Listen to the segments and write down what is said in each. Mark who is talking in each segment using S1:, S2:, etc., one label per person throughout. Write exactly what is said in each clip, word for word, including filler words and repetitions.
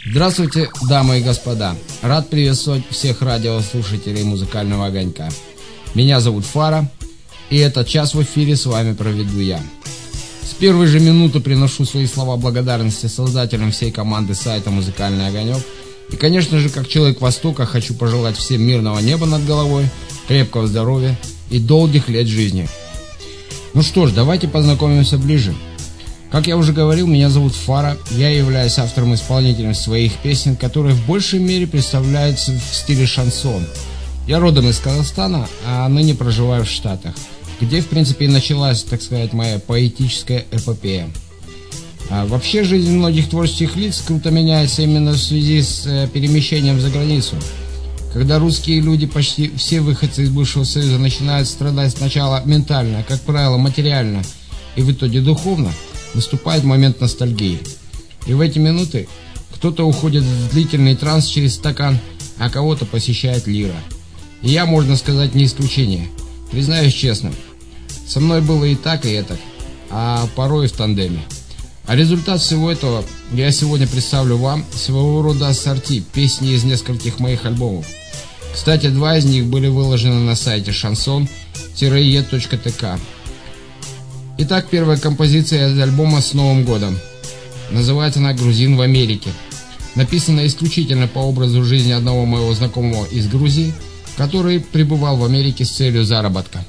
S1: Здравствуйте, дамы и господа. Рад приветствовать всех радиослушателей музыкального огонька. Меня зовут Фара, и этот час в эфире с вами проведу я. С первой же минуты приношу свои слова благодарности создателям всей команды сайта «Музыкальный огонек». И, конечно же, как человек Востока, хочу пожелать всем мирного неба над головой, крепкого здоровья и долгих лет жизни. Ну что ж, давайте познакомимся ближе. Как я уже говорил, меня зовут Фара, я являюсь автором-исполнителем своих песен, которые в большей мере представляются в стиле шансон. Я родом из Казахстана, а ныне проживаю в Штатах, где, в принципе, и началась, так сказать, моя поэтическая эпопея. А вообще, жизнь многих творческих лиц круто меняется именно в связи с э, перемещением за границу. Когда русские люди, почти все выходцы из бывшего Союза, начинают страдать сначала ментально, а, как правило, материально и в итоге духовно, наступает момент ностальгии. И в эти минуты кто-то уходит в длительный транс через стакан, а кого-то посещает лира. И я, можно сказать, не исключение. Признаюсь честно, со мной было и так, и этак, а порой и в тандеме. А результат всего этого я сегодня представлю вам, своего рода ассорти, песни из нескольких моих альбомов. Кстати, два из них были выложены на сайте шансон е точка тэ ка. Итак, первая композиция из альбома «С Новым годом». Называется она «Грузин в Америке». Написана исключительно по образу жизни одного моего знакомого из Грузии, который пребывал в Америке с целью заработка.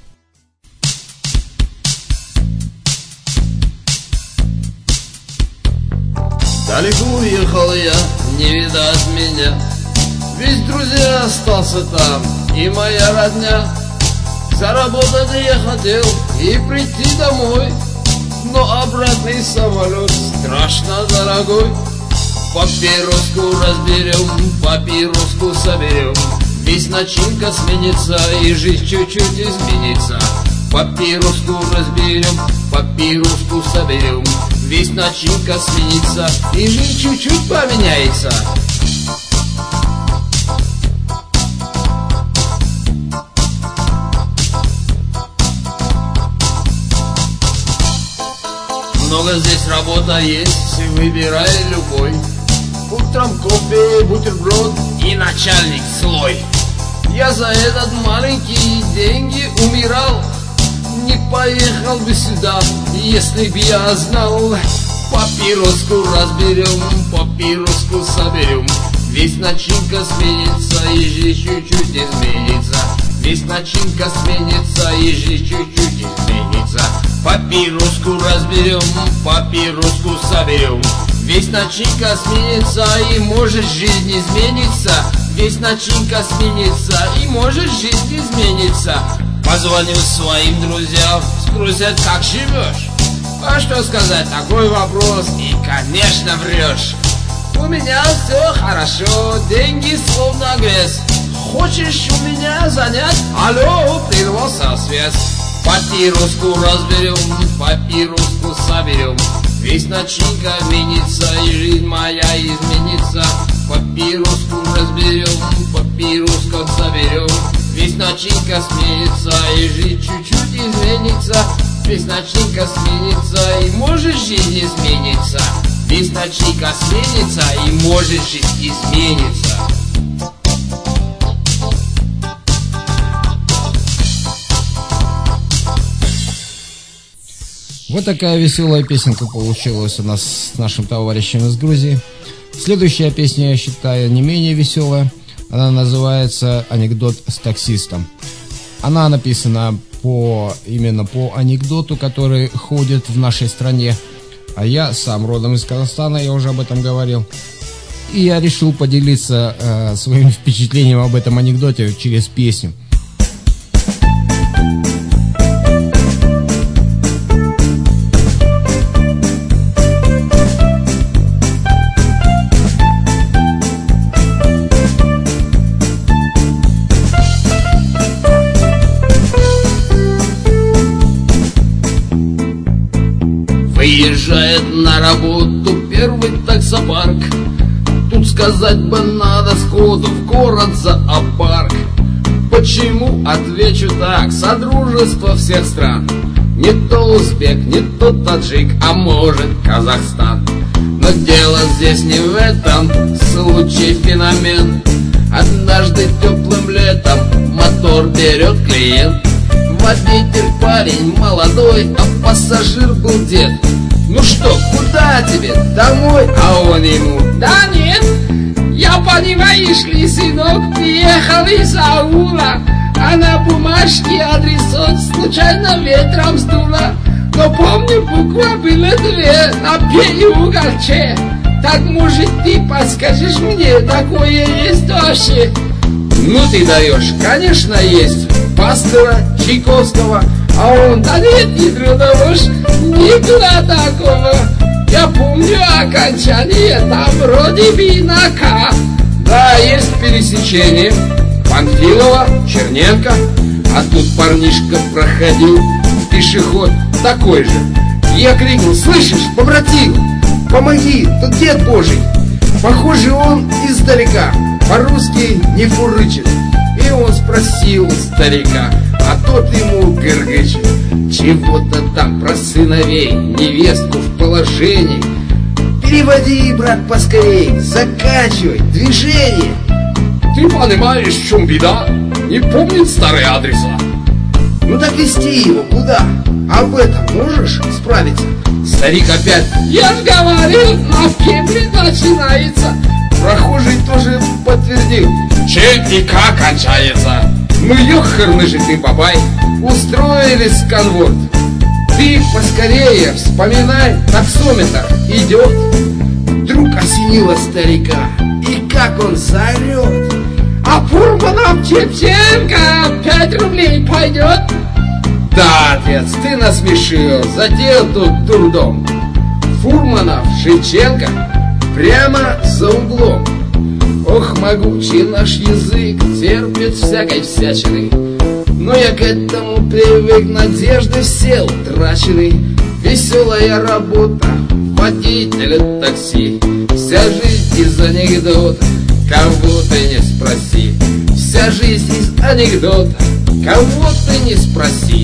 S2: Далеко уехал я, не видать меня, ведь друзья остался там и моя родня. Заработать я хотел и прийти домой, но обратный самолет страшно дорогой. Папироску разберем, папироску соберем, весь начинка сменится и жизнь чуть-чуть изменится. Папироску разберем, папироску соберем, весь начинка сменится и жизнь чуть-чуть поменяется. Много здесь работа есть, выбирай любой. Утром кофе, бутерброд и начальник слой. Я за этот маленькие деньги умирал, не поехал бы сюда, если б я знал. Папироску разберем, папироску соберем, весь начинка сменится и жизнь чуть-чуть изменится. Весь начинка сменится и жизнь чуть-чуть изменится. Папироску разберем, папироску соберем, весь начинка сменится и может жизнь изменится. Весь начинка сменится и может жизнь изменится. Позвонил своим друзьям, спросят, как живешь. А что сказать, такой вопрос, и конечно врешь. У меня все хорошо, деньги словно грязь. Хочешь у меня занять? Алло, прервался связь. Папироску разберем, папироску соберем, весь начинка изменится и жизнь моя изменится. Папироску разберем, папироску соберем, весь начинка сменится и жизнь чуть-чуть изменится. Весь начинка сменится и может жизнь изменится. Весь начинка сменится и может жизнь изменится.
S1: Вот такая веселая песенка получилась у нас с нашим товарищем из Грузии. Следующая песня, я считаю, не менее веселая. Она называется «Анекдот с таксистом». Она написана по, именно по анекдоту, который ходит в нашей стране. А я сам родом из Казахстана, я уже об этом говорил. И я решил поделиться э, своим впечатлением об этом анекдоте через песню.
S2: Выезжает на работу первый таксопарк. Тут сказать бы надо сходу в город зоопарк. Почему? Отвечу так: содружество всех стран. Не то узбек, не то таджик, а может Казахстан. На Но дело здесь не в этом, случай феномен. Однажды теплым летом мотор берет клиент. Водитель парень молодой, а пассажир был дед. Ну что, куда тебе? Домой? А он ему:
S3: да нет, я, понимаешь ли, сынок, приехал из аула, а на бумажке адресок случайно ветром сдуло. Но помню, буква была две на П и угол Ч. Так, может, ты подскажешь мне, такое есть вообще?
S2: Ну ты даешь, конечно есть. Пастора Чайковского.
S3: А он: да нет, не трудовуш, никуда такого. Я помню окончание, там вроде бы на К.
S2: Да, есть пересечение Панфилова, Черненко. А тут парнишка проходил, пешеход такой же. Я крикнул: слышишь, побратим, помоги, тут дед Божий. Похоже, он издалека, по-русски не фурычит. И он спросил у старика, а тот ему гыргычет: чего-то там про сыновей, невестку в положении. Переводи, брат, поскорей, заканчивай движение.
S3: Ты понимаешь, в чем беда? Не помнит старые адреса.
S2: Ну так везти его куда? Об этом можешь справиться? Старик опять:
S3: я ж говорил, на Пепле начинается.
S2: Прохожий тоже подтвердил:
S3: Ч и К кончается.
S2: Ну ёхарный же ты, бабай, устроили сканворд. Ты поскорее вспоминай, таксометр идет. Вдруг осенило старика, и как он заорет:
S3: а Фурманов Чепченко пять рублей пойдет?
S2: Да, отец, ты насмешил, затеял тут дурдом. Фурманов Шевченко прямо за углом. Ох, могучий наш язык терпит всякой всячины. Но я к этому привык, надежды все утрачены. Веселая работа водителя такси, вся жизнь из анекдота, кого ты не спроси. Вся жизнь из анекдота, кого ты не спроси.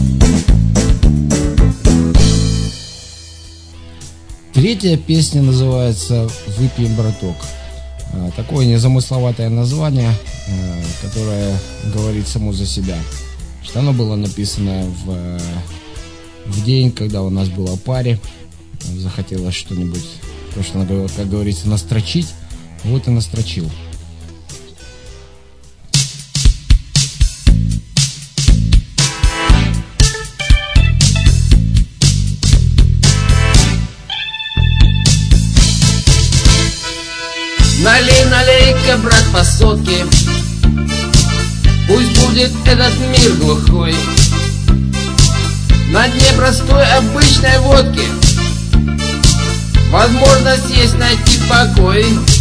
S1: Третья песня называется «Выпьем, браток». Такое незамысловатое название, которое говорит само за себя. Что оно было написано в, в день, когда у нас была паре. Захотелось что-нибудь, то, что, как говорится, настрочить. Вот и настрочил.
S2: Налей, налей-ка, брат, по сотке, пусть будет этот мир глухой. На дне простой обычной водки возможность есть найти покой.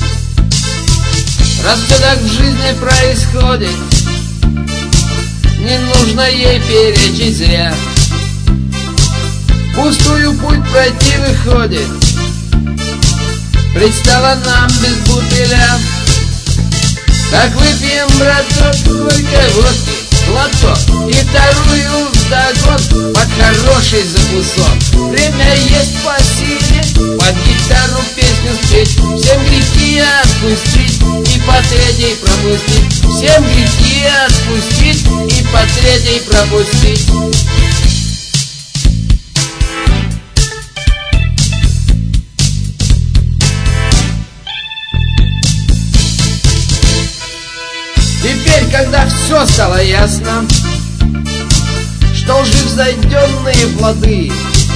S2: Раз все так в жизни происходит, не нужно ей перечить зря. Пустую путь пройти выходит, предстала нам без бутыля. Так выпьем, браток, горькой водки, глоток, и вторую вдогон под хороший закусон. Время есть по силе, под гитару песню спеть, всем грехи отпустить и по третьей пропустить. Всем грехи отпустить и по третьей пропустить. Теперь, когда все стало ясно, что лжи взойденные плоды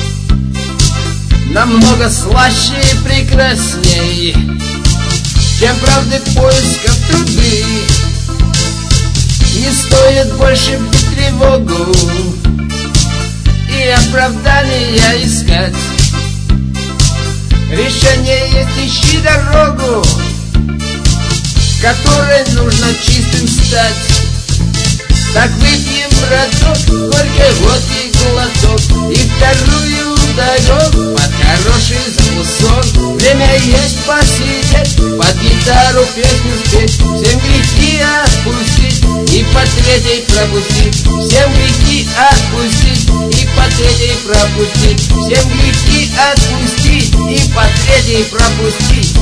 S2: намного слаще и прекрасней, чем правды поисков труды. Не стоит больше бить тревогу и оправдания искать. Решение есть, ищи дорогу, которой нужно чистым стать. Так выпьем, браток, горькой водки глоток, и вторую вдогон под хороший закусон. Время есть посидеть, под гитару песню спеть, всем грехи отпустить и и по третьей пропустить, всем грехи отпустить, и по третьей пропустить, всем грехи отпустить, и по третьей пропустить.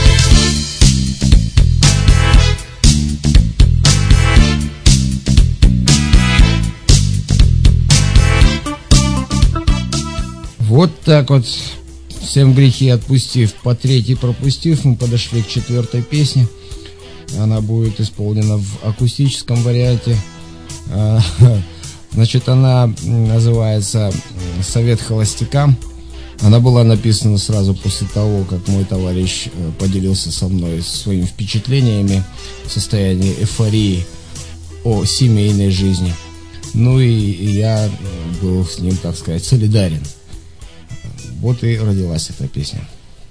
S1: Вот так вот, всем грехи отпустив, по третьей пропустив, мы подошли к четвертой песне. Она будет исполнена в акустическом варианте. Значит, она называется «Совет холостякам». Она была написана сразу после того, как мой товарищ поделился со мной своими впечатлениями в состоянии эйфории о семейной жизни. Ну и я был с ним, так сказать, солидарен. Вот и родилась эта песня.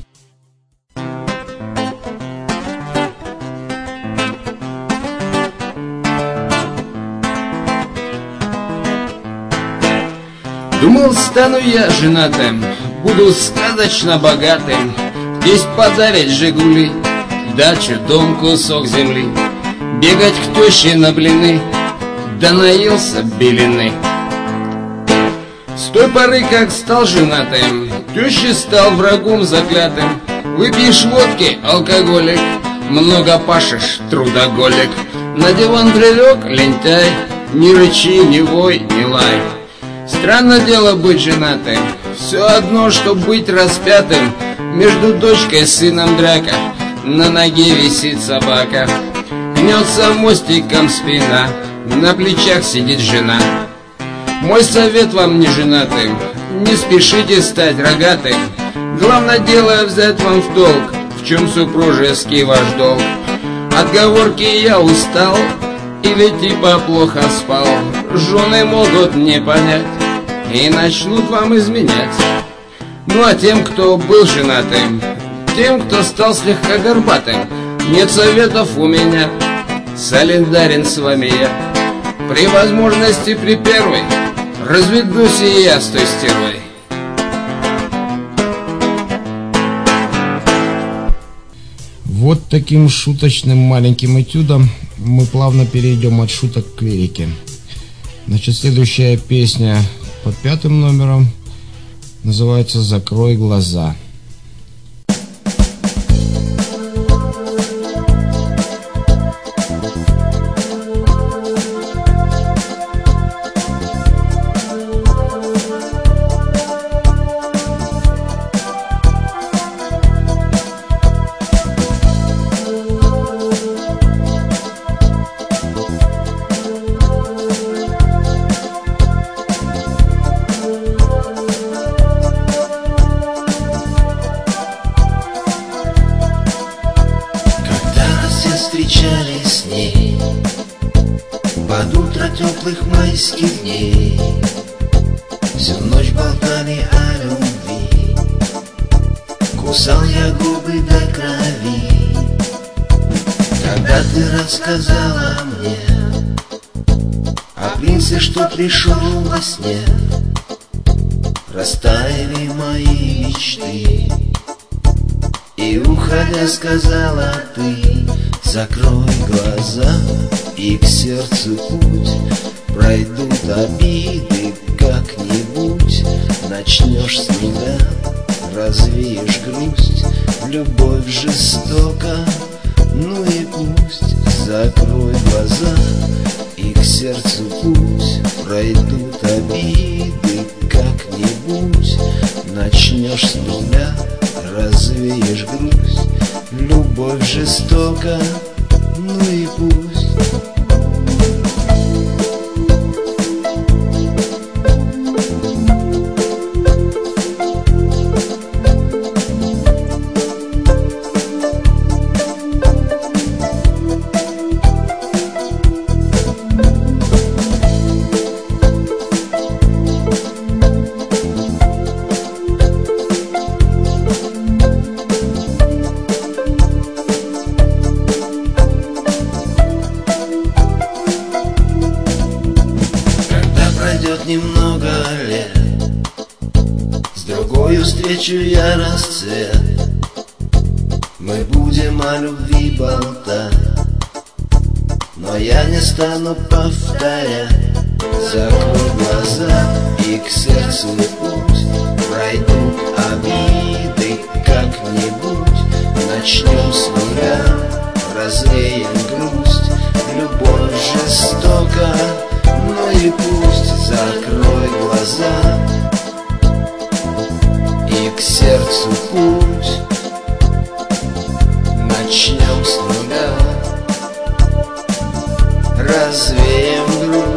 S2: Думал, стану я женатым, буду сказочно богатым, здесь подарить «Жигули», дачу, дом, кусок земли, бегать к теще на блины, да наелся белины. С той поры, как стал женатым, теща стал врагом заклятым. Выпьешь водки, алкоголик, много пашешь, трудоголик. На диван прилег, лентяй, ни рычи, ни вой, ни лай. Странно дело быть женатым, все одно, что быть распятым. Между дочкой и сыном драка, на ноге висит собака. Гнется мостиком спина, на плечах сидит жена. Мой совет вам, не женатым, не спешите стать рогатым. Главное дело взять вам в долг, в чем супружеский ваш долг. Отговорки я устал, или типа плохо спал. Жены могут не понять и начнут вам изменять. Ну а тем, кто был женатым, тем, кто стал слегка горбатым, нет советов у меня, солидарен с вами я. При возможности при первой разведусь и я с той стервой.
S1: Вот таким шуточным маленьким этюдом мы плавно перейдем от шуток к лирике. Значит, следующая песня под пятым номером называется «Закрой глаза».
S4: Встречались с ней под утро теплых майских дней, всю ночь болтали о любви, кусал я губы до крови. Когда ты рассказала мне о принце, что пришел во сне, растаяли мои мечты, и уходя сказала ты: закрой глаза, и к сердцу путь, пройдут обиды как-нибудь. Начнешь с нуля, развеешь грусть, любовь жестока, ну и пусть. Закрой глаза, и к сердцу путь, пройдут обиды как-нибудь. Начнешь с нуля, развеешь грусть, любовь жестока, ну и пусть. Немного лет, с другою встречу я расцвет. Мы будем о любви болтать, но я не стану повторять. Закрой глаза и к сердцу путь, пройдут обиды как-нибудь. Начнем с нуля, развеем грусть. Любовь жестока, но и пусть. Закрой глаза и к сердцу путь. Начнем с нуля, развеем грусть.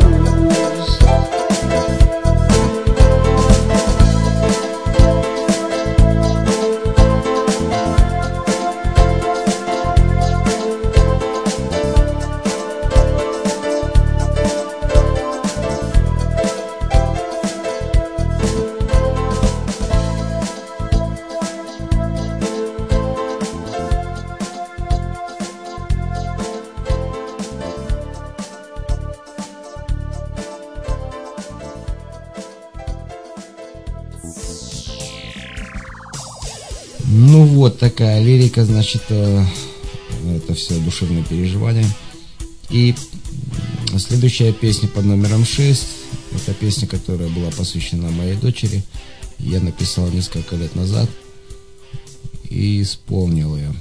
S1: Ну вот такая лирика, значит, это все душевные переживания. И следующая песня под номером шесть. Это песня, которая была посвящена моей дочери. Я написал несколько лет назад и исполнил ее.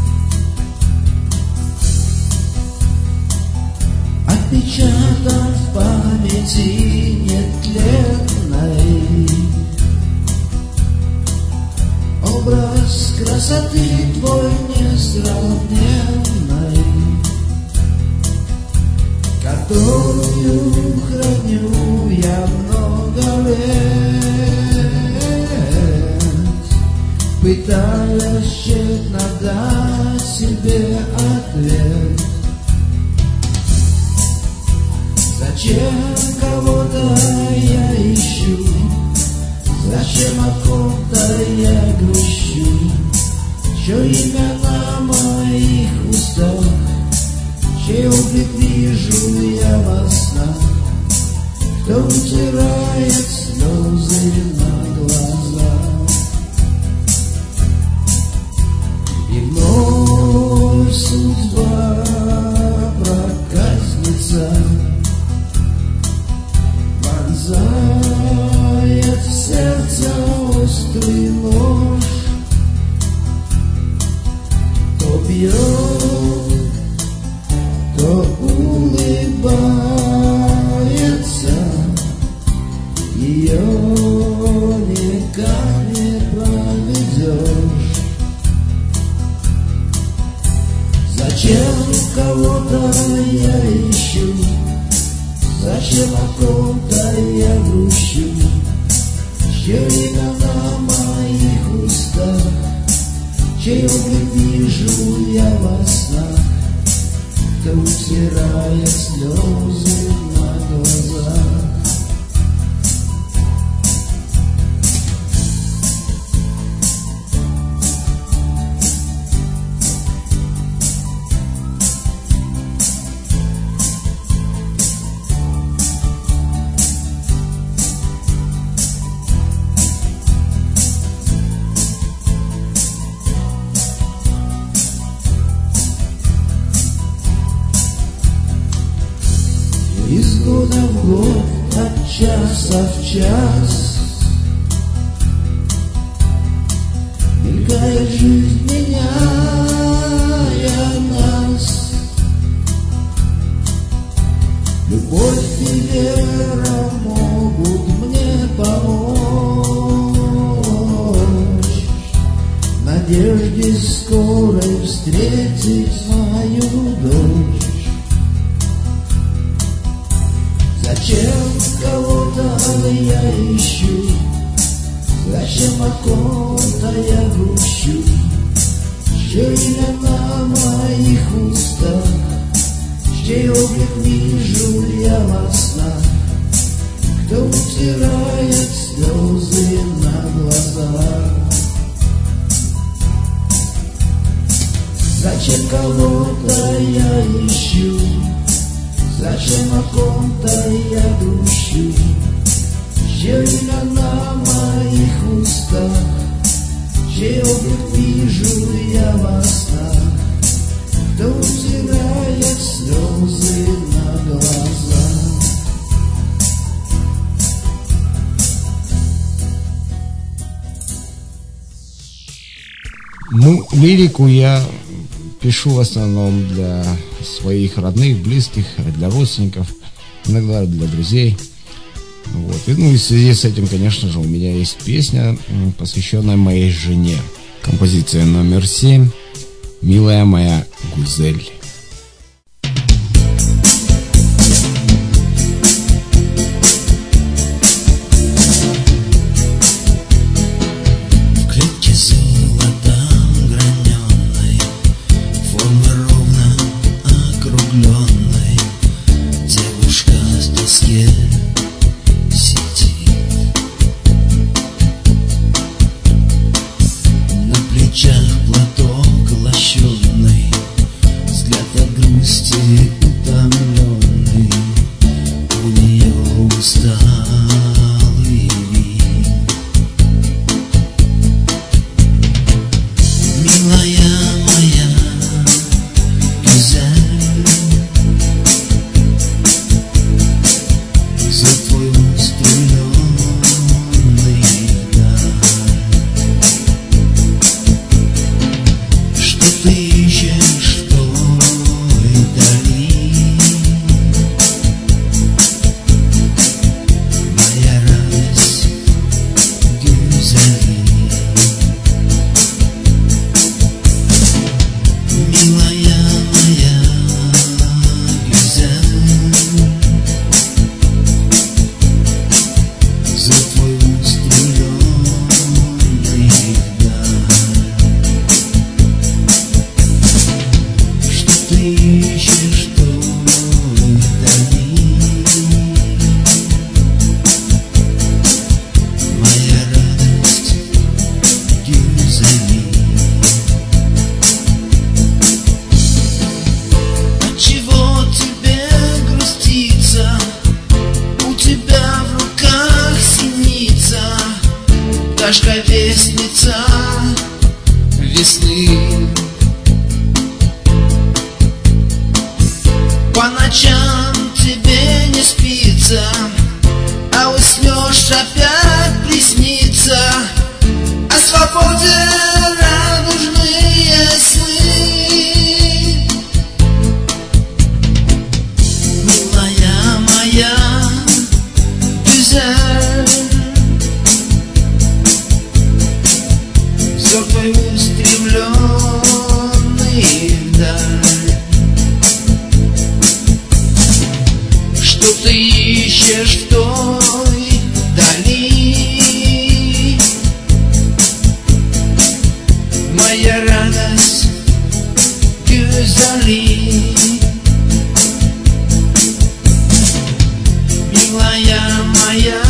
S5: Отпечатан в памяти нетленной образ красоты твой несравненной, которую храню я много лет, пытаясь тщетно дать себе ответ. Зачем кого-то я ищу? Зачем о ком-то я грущу? Чье имя на моих устах, чей облик вижу я во снах? Кто утирает слезы на глазах? И вновь судьба проказница вонзает в сердце острый нож. То бьет, то улыбается, ее никак не проведешь. Зачем кого-то я ищу? Зачем о ком-то я грущу? Чье имя на моих устах, чей облик вижу я во снах? Кто утирает слезы на глазах? Из года в год, от часа в час мелькает жизнь, меняя нас. Любовь и вера могут мне помочь в надежде скорой встретить мою дочь. Зачем кого-то я ищу? Зачем о ком-то я грущу? Чье имя на моих устах, чей облик вижу я во снах? Кто утирает слезы на глазах? Зачем кого-то я ищу? Зачем о ком-то я грущу? Чье имя на моих устах, чей облик вижу я во снах? Кто утирает слезы
S1: лирику я пишу в основном для своих родных, близких, для родственников, иногда для друзей. Вот. И, ну, и в связи с этим, конечно же, у меня есть песня, посвященная моей жене. Композиция номер семь «Милая моя Гузель».
S3: Вестница весны. По ночам тебе не спится, а уснешь опять приснится о свободе радужные сны. Милая моя Гюзель, взор твой устремленный вдаль. Что ты ищешь в той дали? Моя радость Гюзели. Милая моя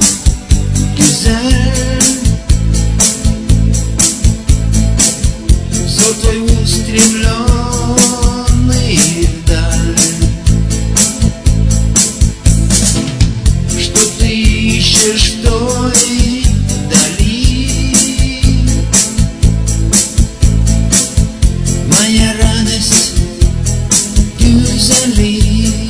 S3: Гюзель, взор твой устремленный вдаль. Что ты ищешь в той дали? Моя радость Гюзели.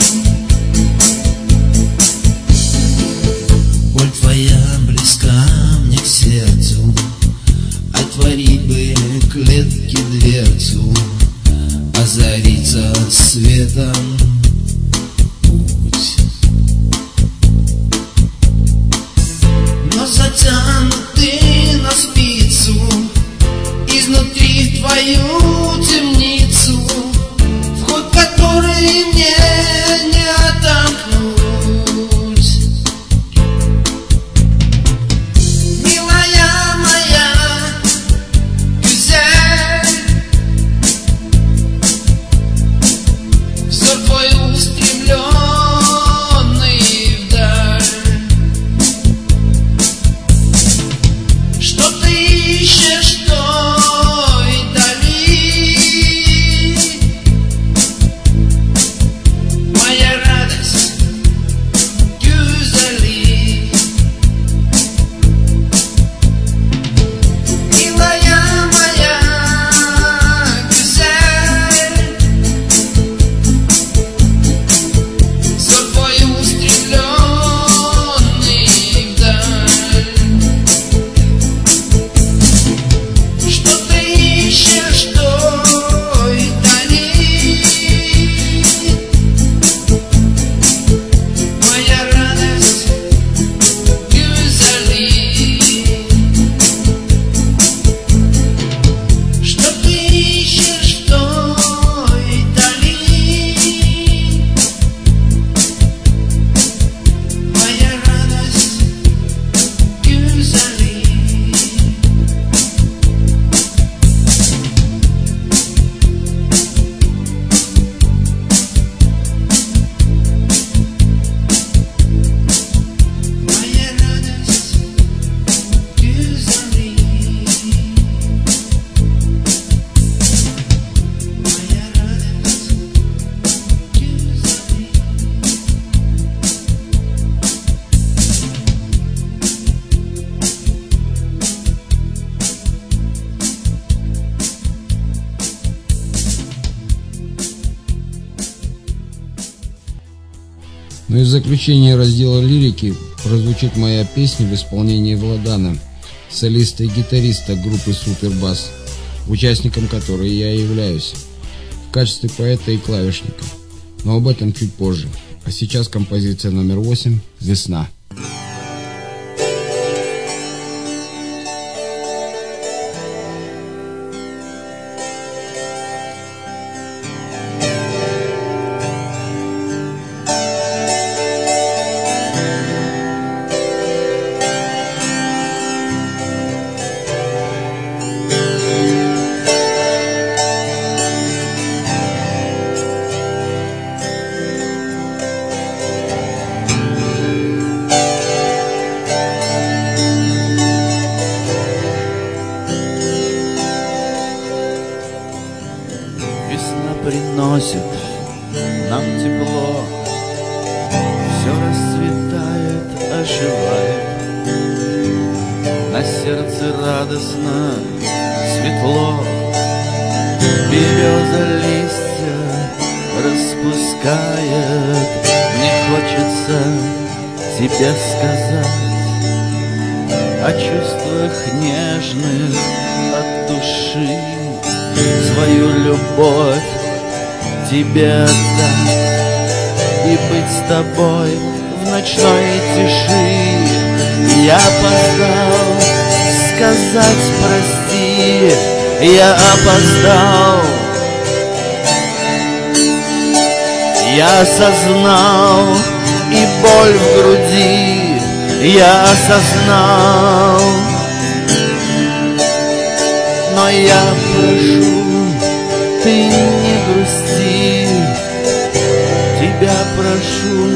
S3: Боль твоя близка мне к сердцу, отвори бы клетки дверцу, озарится светом путь. Но затянут ты на спицу изнутри в твою темницу, вход который мне не отомкнуть. Милая моя Гюзель, взор твой
S1: Ну и в заключение раздела лирики прозвучит моя песня в исполнении Владана, солиста и гитариста группы Супербас, участником которой я являюсь, в качестве поэта и клавишника. Но об этом чуть позже. А сейчас композиция номер восемь «Весна».
S6: Приносит нам тепло, все расцветает, оживает, на сердце радостно, светло, береза листья распускает. Мне хочется тебе сказать о чувствах нежных от души, свою любовь тебе отдать и быть с тобой в ночной тиши. Я опоздал сказать прости, я опоздал. Я осознал и боль в груди, я осознал. Но я прошу, ты не грусти, тебя прошу.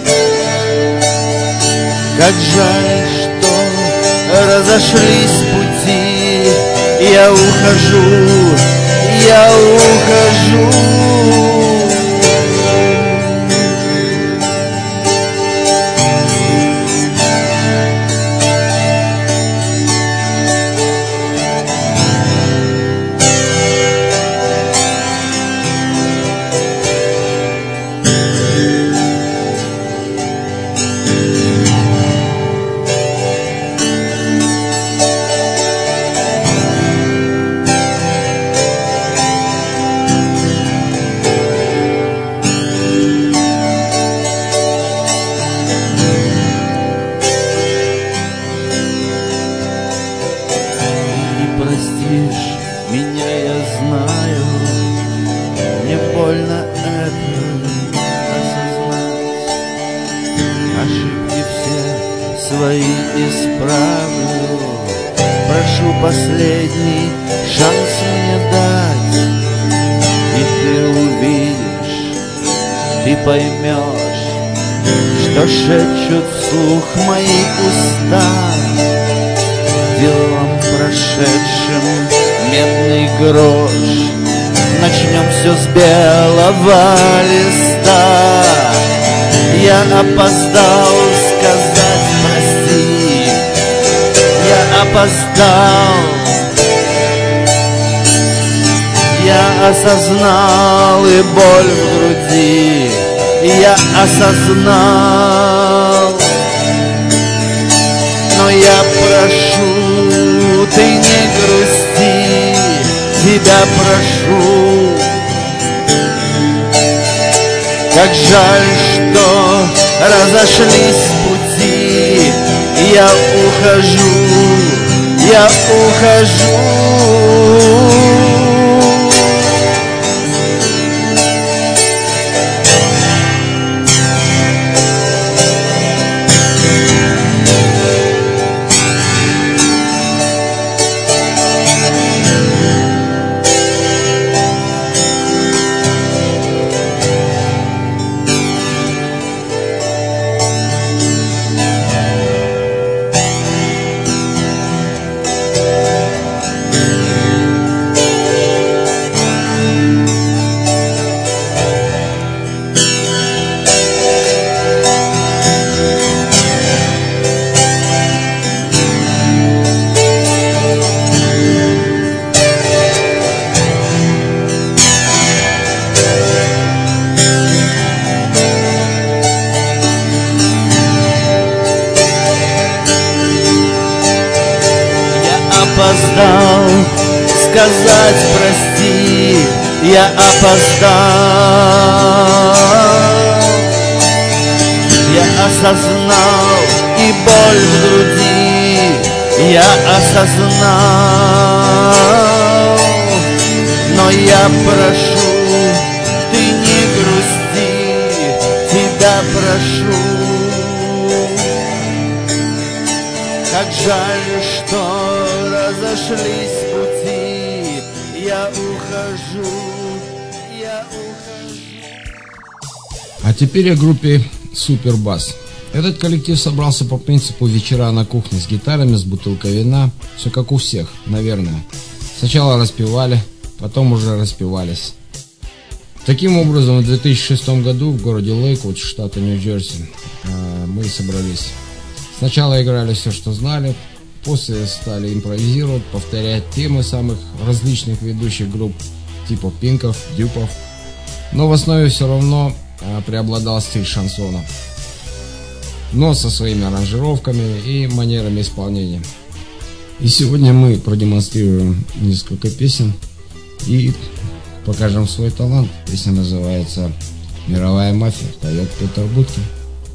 S6: Как жаль, что разошлись пути, я ухожу, я ухожу. Простишь меня, я знаю, мне больно это осознать. Ошибки все свои исправлю, прошу последний шанс мне дать. И ты увидишь, ты поймешь, что шепчут вслух мои уста. Делом прошедшим медный грош, начнем все с белого листа. Я опоздал сказать прости, я опоздал. Я осознал и боль в груди, я осознал. Но я прошу, ты не грусти, тебя прошу. Как жаль, что разошлись пути, я ухожу, я ухожу. я опоздал. Я осознал и боль в груди, я осознал. Но я прошу, ты не грусти, тебя прошу. Как жаль, что разошлись пути, я ухожу, я ухожу.
S1: А теперь о группе Супербас. Этот коллектив собрался по принципу вечера на кухне с гитарами, с бутылкой вина. Все как у всех, наверное. Сначала распевали, потом уже распевались. Таким образом, в две тысячи шестом году в городе Лейквуд, штата Нью-Джерси, мы собрались. Сначала играли все, что знали, после стали импровизировать, повторять темы самых различных ведущих групп, типа Пинков, Дюпов. Но в основе все равно преобладал стиль шансона, но со своими аранжировками и манерами исполнения. И сегодня мы продемонстрируем несколько песен и покажем свой талант. Песня называется «Мировая мафия», поет Петр Будкин.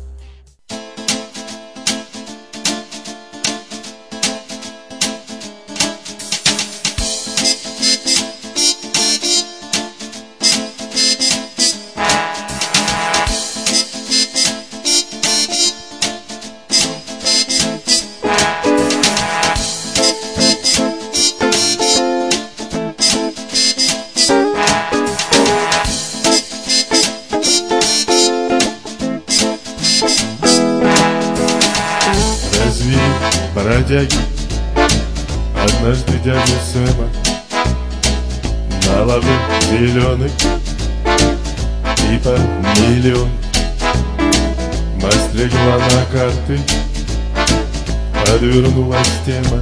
S7: Бродяги, однажды дядю Сэма на лаве зеленый, типа миллион. Масть легла на карты, подвернулась тема,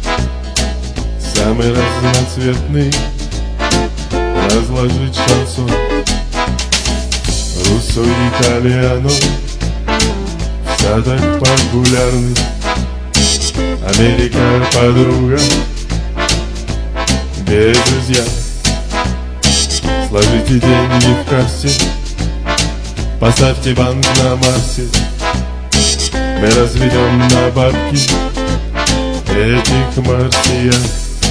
S7: самый разноцветный, разложить шансон. Руссо и итальяно, вся так популярны. Америка подруга, без изъян. Сложите деньги в кассе, поставьте банк на Марсе. Мы разведем на бабки этих марсиан.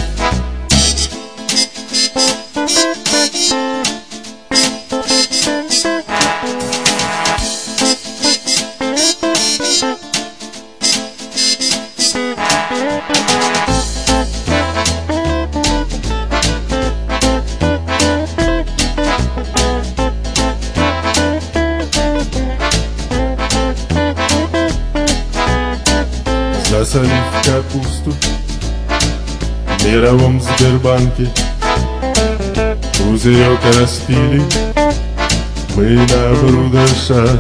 S7: Засолив капусту в мировом Сбербанке, пузырек распили мы на брудершафт.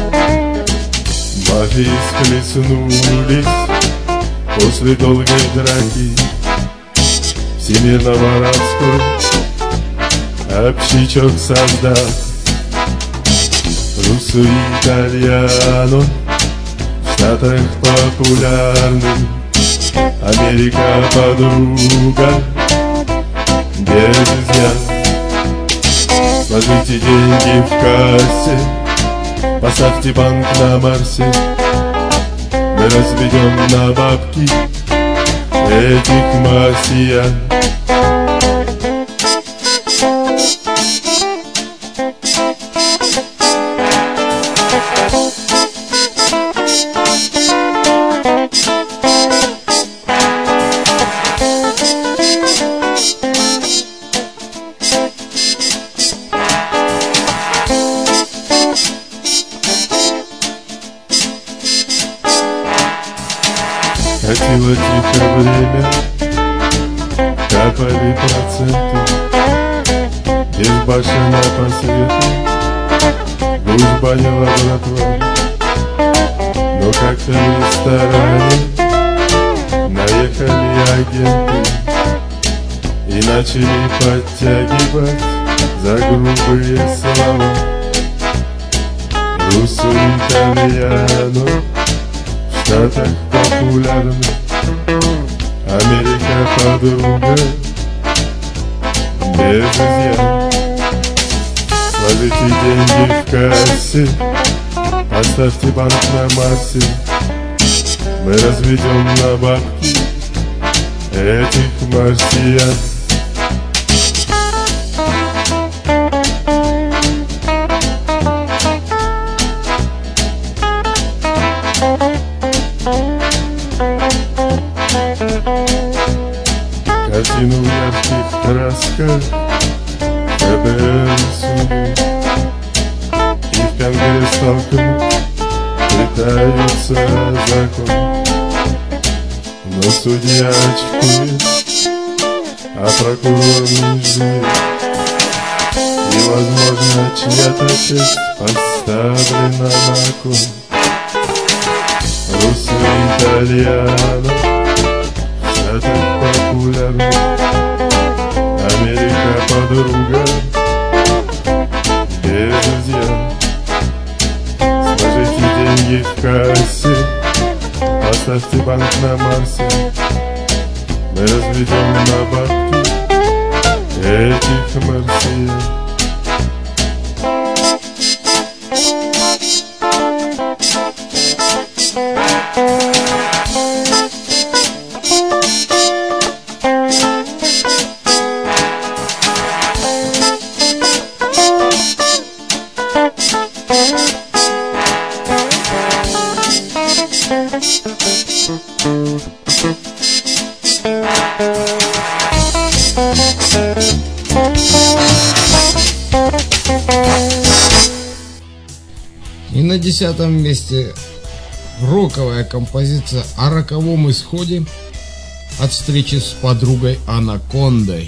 S7: Мафии схлестнулись после долгой драки, всемирно-воровской общичок создав. Руссо и итальяно в Штатах популярны, Америка подруга, без изъян. Сложите деньги в кассе, поставьте банк на Марсе. Мы разведем на бабки этих марсиан. Катило тихо время, капали проценты, безбашенно по свету, гужбанила братва. Но как-то в ресторане наехали агенты и начали подтягивать за грубые слова. Руссо итальяно в Штатах популярны, Америка подруга, без изъян. Сложите деньги в кассе, оставьте банк на Марсе. Мы разведем на бабки этих марсиан. Картину в ярких красках ФБР рисует, и в Конгресс толком пытаются закон. Но судья очкует, а прокурор не ждет, и, возможно, чья-то честь поставлена на кон. Руссо-итальяно все так популярно, Америка подруга, где друзья? Сложите деньги в кассе, оставьте банк на Марсе. Мы разведем на бабки этих марсиан.
S1: И на десятом месте роковая композиция о роковом исходе от встречи с подругой Анакондой.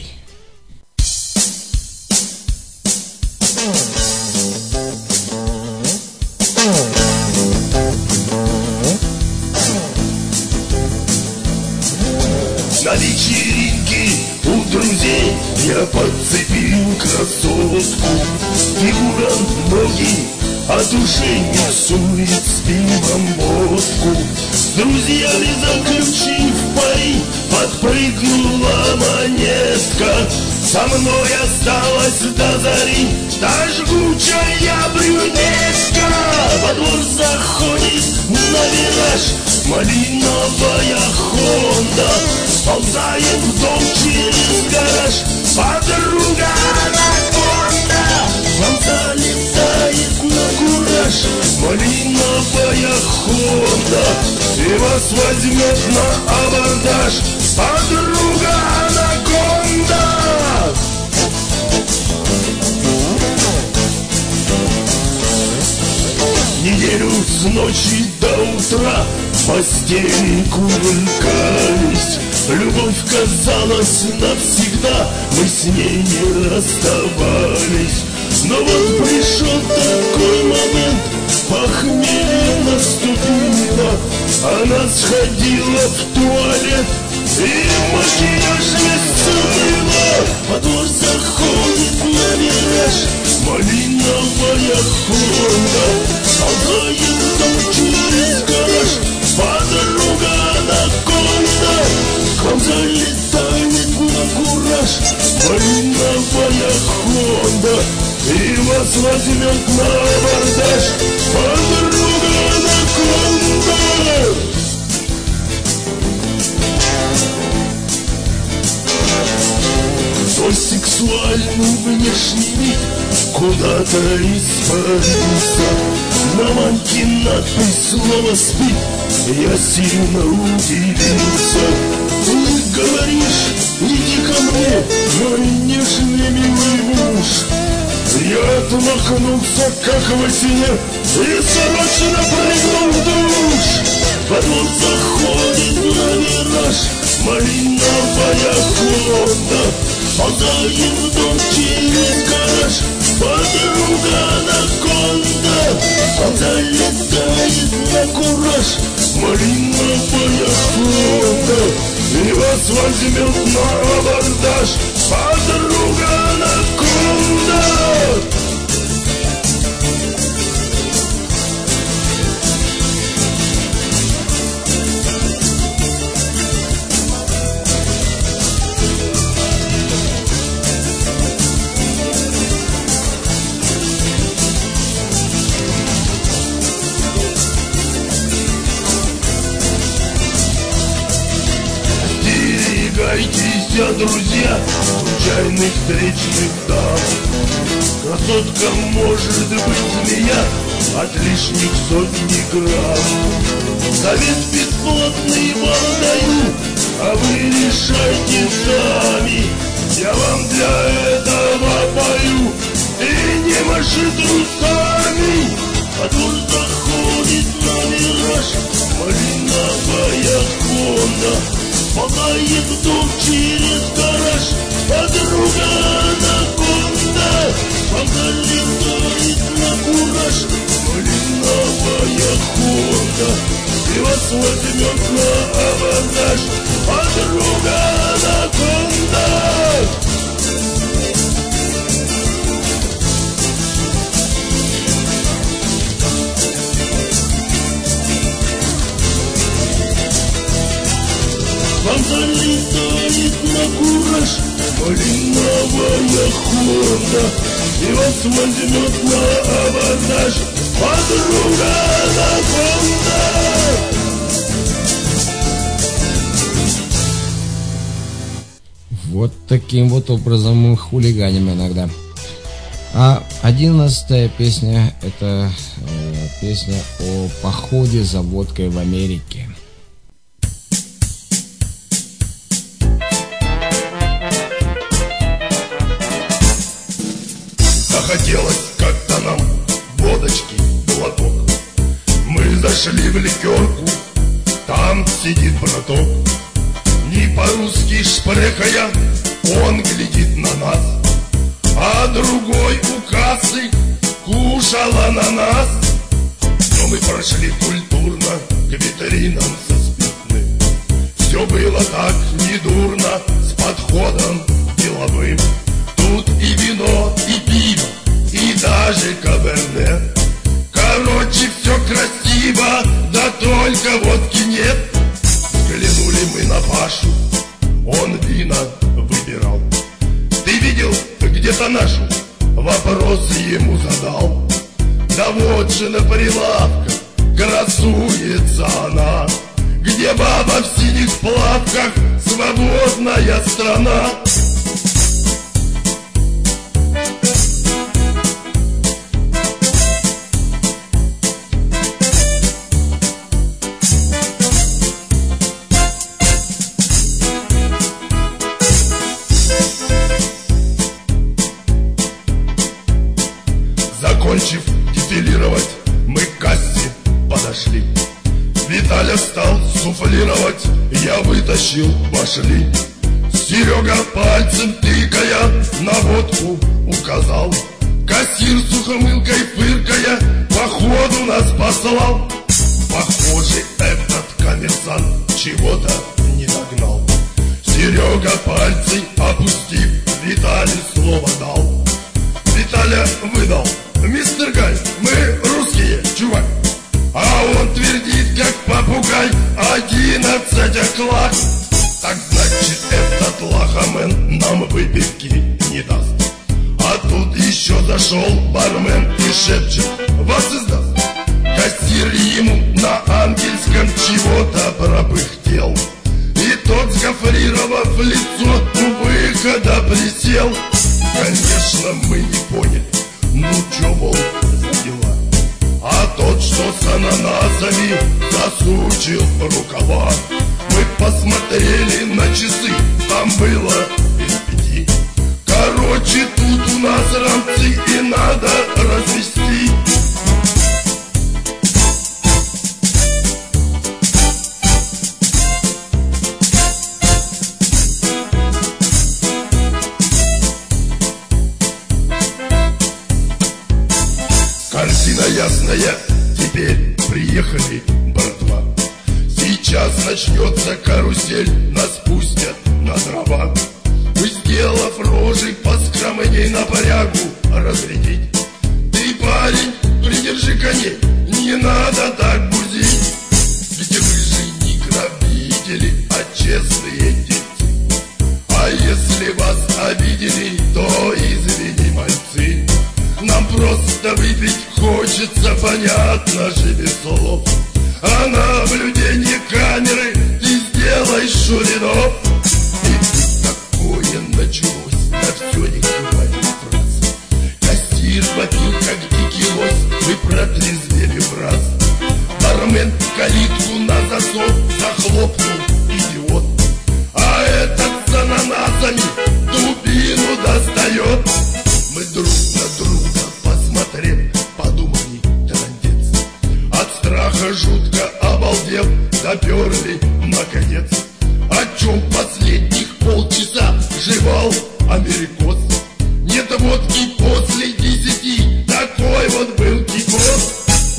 S8: На вечеринке у друзей я подцепил красотку. Фигура, ноги, а душе не сует с пивом водку. С друзьями заключив пари, подпрыгнула монетка. Со мной осталась до зари та жгучая брюнетка. Во двор заходит на вираж малиновая Хонда, сползает в дом через гараж подруга Анаконда. Вам залетает на кураж малиновая Хонда, и вас возьмет на абордаж подруга Анаконда. Неделю с ночи до утра в постели кувыркались. Любовь казалась навсегда, мы с ней не расставались. Но вот пришел такой момент, похмелье наступило. Она сходила в туалет, и макияж весь смыла. Во двор заходит на вираж малиновая Хонда, ползает дом через гараж подруга Анаконда. К вам залетает на кураж малиновая Хонда, и вас возьмет на абордаж подруга Анаконда. Твой сексуальный внешний вид куда-то испарился. На манке надпись слово «спит», я сильно удивился. Ты говоришь, иди ко мне, мой нежный милый муж. Я отмахнулся, как во сне, и срочно прыгнул в душ. Во двор заходит на вираж малиновая Хонда, ползает в дом через гараж подруга Анаконда. Он залетает на кураж малиновая Хонда, и вас возьмет на абордаж подруга Анаконда. друзья случайных встречных дам. Красотка может быть змея от лишних сотни грамм. Совет бесплатный вам даю, а вы решайте сами. Я вам для этого пою, и не маши трусами. А тут заходит на мираж малиновая Хонда, мотает в дом через гараж подруга анаконда. Вам залетает на кураж малиновая Хонда, и вас возьмет на абордаж подруга анаконда. Вам залетает на кураж малиновая Хонда, и вас возьмет на абордаж подруга анаконда.
S1: Вот таким вот образом мы хулиганим иногда. А одиннадцатая песня — это э, песня о походе за водкой в Америке.
S8: Захотелось как-то нам водочки, глоток. Мы зашли в ликерку, там сидит браток. Не по-русски шпрехая, он глядит на нас, а другой у кассы кушал ананас. Но мы прошли культурно к витринам со спиртным. Все было так недурно, с подходом деловым. Тут и вино, и пиво, и даже каберне. Короче, все красиво, да только водки нет. Взглянули мы на Пашу, он вина выбирал. Ты видел где-то нашу? Вопросы ему задал. Да вот же на прилавках красуется она, где баба в синих плавках, свободная страна. Закончив дефилировать, мы к кассе подошли. Виталя стал суфлировать, я вытащил, вошли. Серега пальцем тыкая на водку указал. Кассир с ухомылкой фыркая походу нас послал. Похоже, этот коммерсант чего-то не догнал. Серега пальцы опустив, Витале слово дал. Виталя выдал: мистер Гай, мы русские, чувак. А он твердит, как попугай: одиннадцать оклад. Так значит, этот лохамен нам выпивки не даст. А тут еще зашел бармен и шепчет: вас издаст. Кассир ему на ангельском чего-то пропыхтел, и тот, сгофрировав лицо, у выхода присел. Конечно, мы не поняли, ну чё, мол, за дела. А тот, что с ананасами, засучил рукава. Мы посмотрели на часы, там было без пяти. Короче, тут у нас рамцы, и надо развести. Картина ясная, теперь приехали, братва. Сейчас начнется карусель, нас пустят на дрова. Вы, сделав рожи, поскромней напрягу разрядить. Ты, парень, придержи коней, не надо так бузить. Ведь вы же не грабители, а честные дети. А если вас обидели, то извини, мальцы. Нам просто выпить хочется, понятно же, без слов. А наблюдение камеры ты сделай, Шуринов. И тут началось, да все не хватит фраз. Кассир вопил, как дикий лось, мы протрезвели в раз. Бармен калитку на засов захлопнул, идиот. А этот с ананасами дубину достает. Мы друг на друга посмотрев, подумали, трындец. От страха жутко обалдев, доперли наконец. О чем последних полчаса жевал америкос. Нет водки после десяти, такой вот был кикос.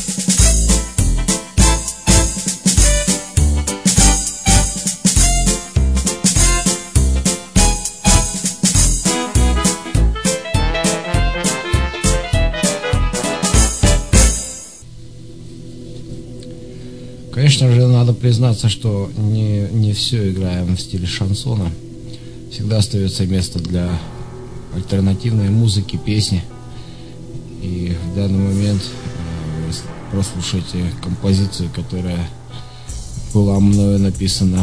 S1: Конечно же, надо признаться, что не, не все играем в стиле шансона. Всегда остается место для альтернативной музыки, песни. И в данный момент э, прослушайте композицию, которая была мною написана.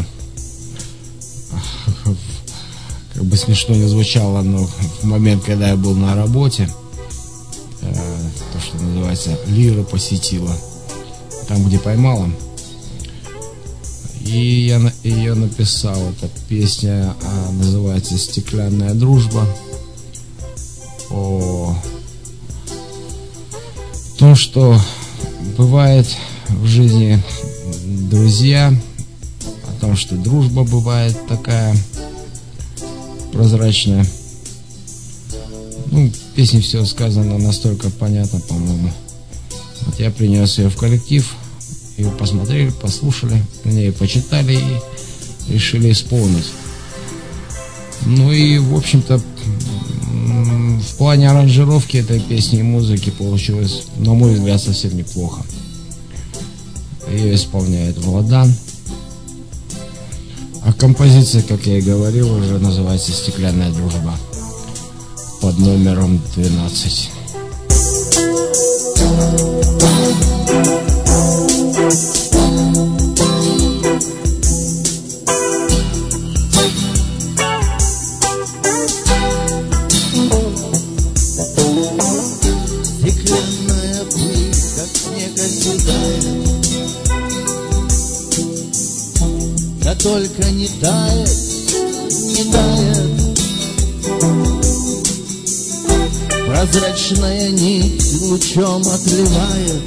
S1: Как бы смешно не звучало, но в момент, когда я был на работе, э, то, что называется, лира посетила. Там, где поймала. И я ее написал. Эта песня а, называется «Стеклянная дружба». О том, что бывает в жизни друзья, о том, что дружба бывает такая прозрачная. Ну, в песне все сказано настолько понятно, по-моему. Вот я принес ее в коллектив. Ее посмотрели, послушали, ее почитали и решили исполнить. Ну и, в общем-то, в плане аранжировки этой песни и музыки получилось, на мой взгляд, совсем неплохо. Ее исполняет Владан. А композиция, как я и говорил, уже называется «Стеклянная дружба» под номером двенадцать.
S6: Стеклянная пыль, как снег оседает, да только не тает, не тает. Прозрачная нить лучом отливает,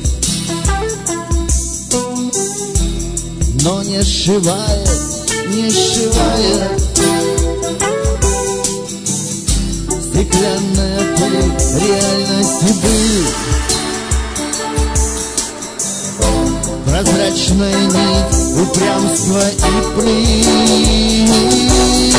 S6: но не сшивает, не сшивает. Стеклянная пыль, реальность и быль, прозрачная нить, упрямство и плыть.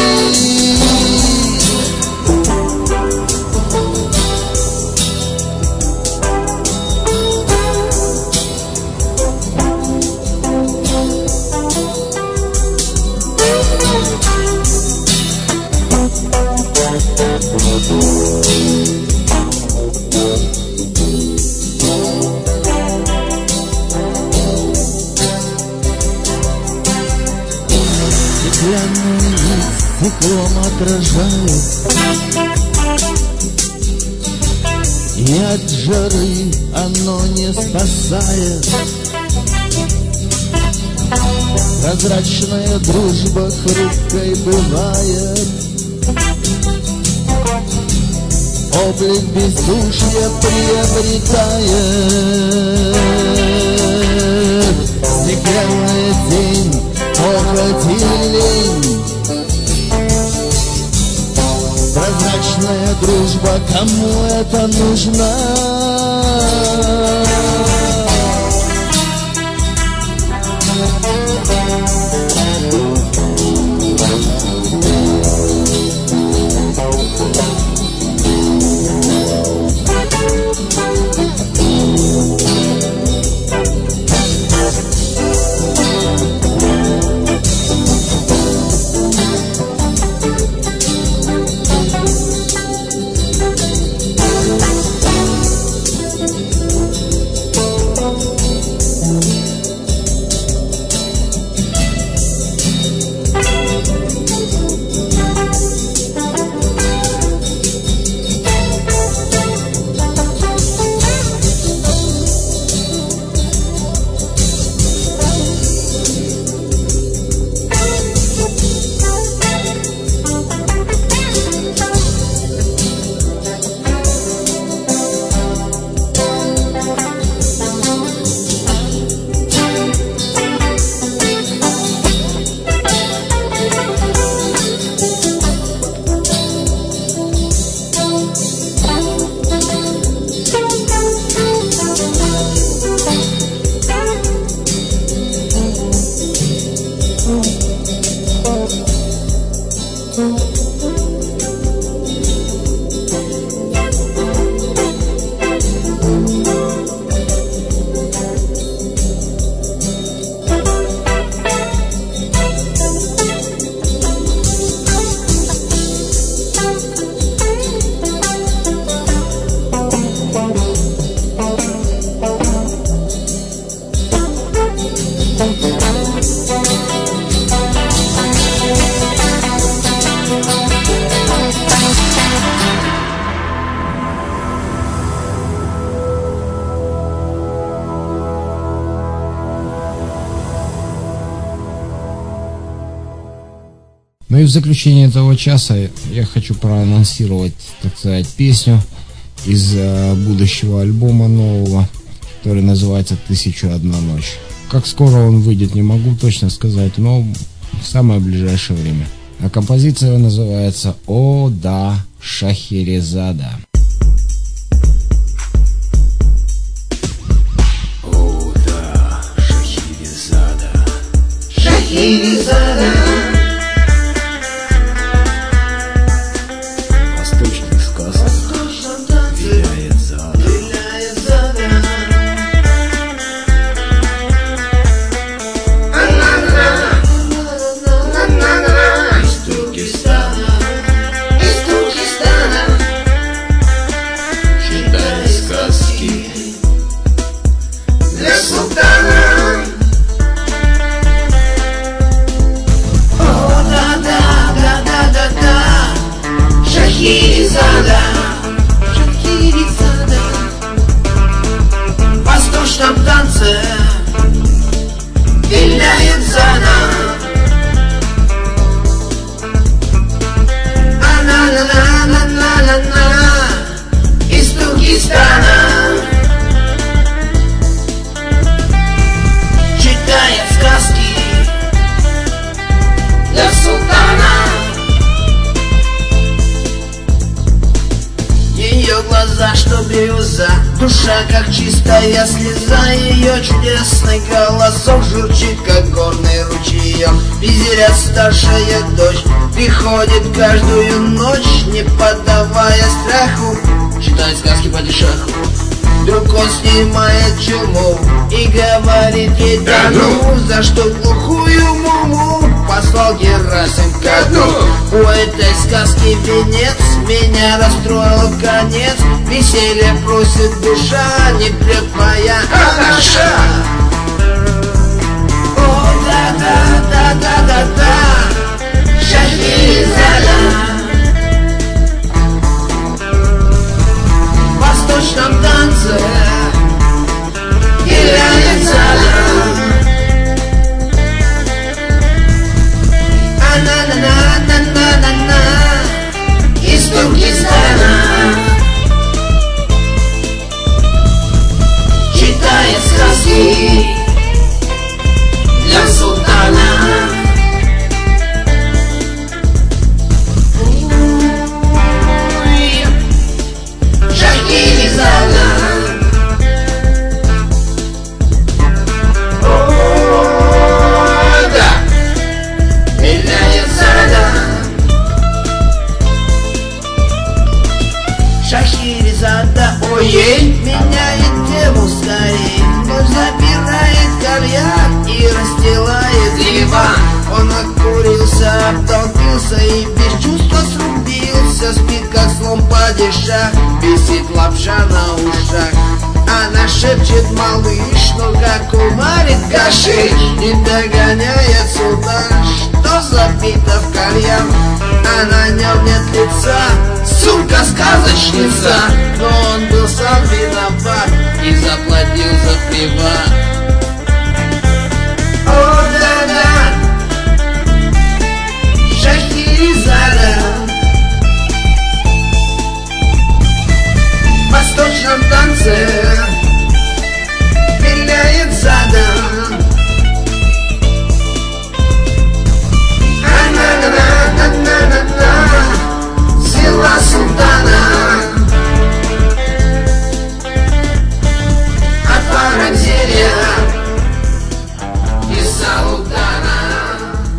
S6: Стеклянную нить стеклом отражает, и от жары оно не спасает. Прозрачная дружба хрупкой бывает, облик бездушья приобретает. Стеклянная тень, похоть и лень, прозрачная дружба, кому это нужно?
S1: и в заключение этого часа я хочу проанонсировать, так сказать, песню из э, будущего альбома нового, который называется «Тысяча и одна ночь». Как скоро он выйдет, не могу точно сказать, но в самое ближайшее время. А композиция называется «О да, Шахерезада».
S4: О да, Шахерезада. Шахерезада. Восточный сказ виляет зада. Виляет зада. Из Туркестана, из Туркестана читает сказки для султана. О, да, да, да, да, да, да, Шахерезада, Шахерезада. В восточном танце виляет зада. На-на-на-на-на-на-на из Туркестана читает сказки для султана. Ее глаза, что бирюза, душа, как чистая слеза. Ее чудесный голосок журчит, как горный ручеек. Визиря старшая дочь приходит каждую ночь, не поддавая страху, читает сказки падишаху. Вдруг он снимает чуму и говорит ей: да ну, за что глухую муму послал Герасим ко дну. У этой сказки венец, меня расстроил конец. Веселье просит душа, не прет моя анаша. О, да-да-да-да-да-да, Шахерезада. В восточном танце виляет зада. А-на-на-на-на-на-на-на из Туркестана читает сказки для султана. Шахерезада. О, да, виляет зада. Шахерезада, ой-ей, меняет тему скорей. Он забирает кальян и расстилает диван. Он окурился, обтолпился и без чувства срубился. Спит, как слон падишах, висит лапша на ушах. Она шепчет: малыш, ну как умарит каши. Не догоняет султан, что забито в кальян, а на нем нет лица. Сука, сказочница, но он был сам виноват и заплатил за приват. О, да-да, Шахерезада. В восточном танце виляет зада. А-на-на-на-на-на-на сила султана от Паранзеля и Саудана.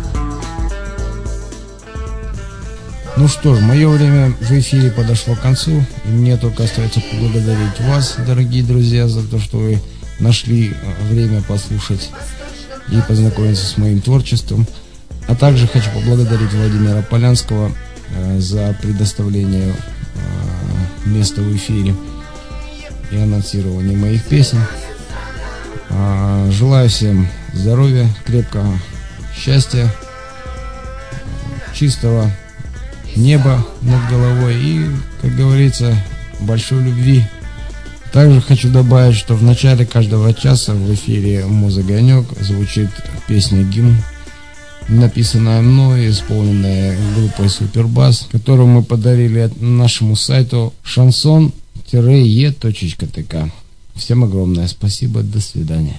S1: Ну что ж, мое время в эфире подошло к концу, и мне только остается поблагодарить вас, дорогие друзья, за то, что вы нашли время послушать и познакомиться с моим творчеством. А также хочу поблагодарить Владимира Полянского э, за предоставление э, места в эфире и анонсирование моих песен. Э, желаю всем здоровья, крепкого счастья, чистого неба над головой и, как говорится, большой любви. Также хочу добавить, что в начале каждого часа в эфире «Музыка-огонек» звучит песня «Гимн» написанная мной, исполненная группой Супербас, которую мы подарили нашему сайту шансон е точка тэ ка. Всем огромное спасибо, до свидания.